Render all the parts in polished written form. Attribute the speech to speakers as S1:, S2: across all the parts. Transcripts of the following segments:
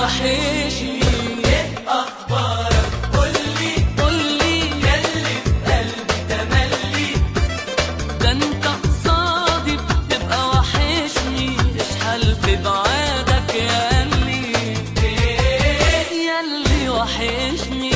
S1: وحشني.
S2: ايه اخبارك قولي ياللي في قلبي تملي.
S1: ده انت قصادي بتبقى وحشني، اشحال في بعادك ياللي وحشني.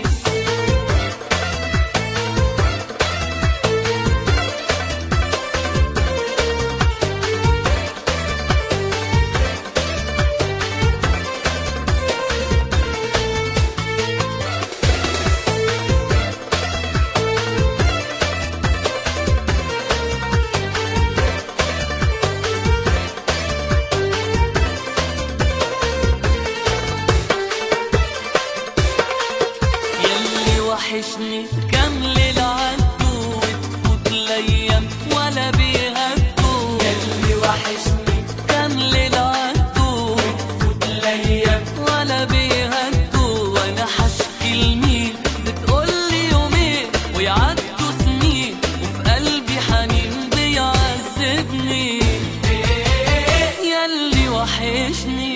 S1: وحشني كامل العدو وتفوت الايام ولا بيهدوا.
S2: ياللي وحشني
S1: كامل العدو
S2: وتفوت الايام
S1: ولا بيهدوا. وانا حشكي لمين بتقولي يومين ويعدوا سنين، وفي قلبي حنين بيعذبني. ياللي وحشني.